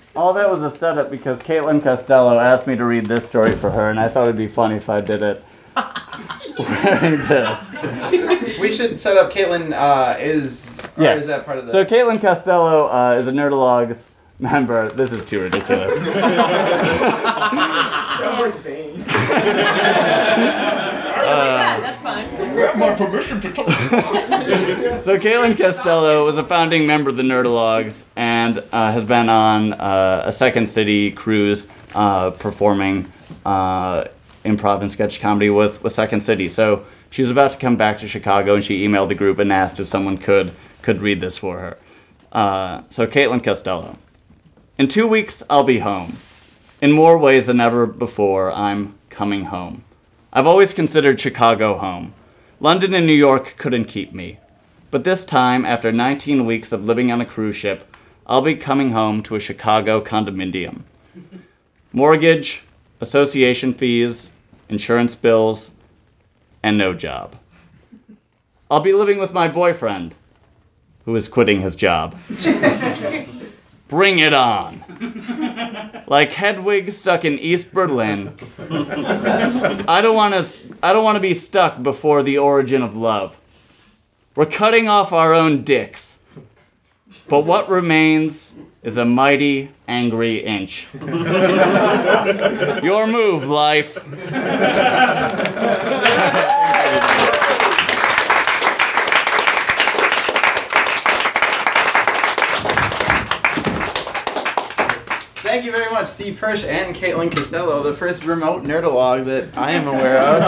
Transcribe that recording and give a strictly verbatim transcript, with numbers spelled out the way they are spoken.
all that was a setup because Caitlin Costello asked me to read this story for her, and I thought it'd be funny if I did it wearing this. We should set up Caitlin uh, is, or Yes. is that part of the... So Caitlin Costello uh, is a Nerdologues member. This is too ridiculous. Sounds like Bane. Uh, That's fine. You have my permission to talk. So Caitlin Costello was a founding member of the Nerdologues and uh, has been on uh, a Second City cruise uh, performing uh, improv and sketch comedy with, with Second City. So she was about to come back to Chicago, and she emailed the group and asked if someone could could read this for her. Uh, so Caitlin Costello. In two weeks, I'll be home. In more ways than ever before, I'm coming home. I've always considered Chicago home. London and New York couldn't keep me. But this time, after nineteen weeks of living on a cruise ship, I'll be coming home to a Chicago condominium. Mortgage, association fees, insurance bills, and no job. I'll be living with my boyfriend, who is quitting his job. Bring it on. Like Hedwig stuck in East Berlin, I don't want to I don't want to be stuck before the origin of love. We're cutting off our own dicks. But what remains is a mighty angry inch. Your move, life. Thank you very much, Steve Persh and Caitlin Costello, the first remote Nerdologue that I am aware of.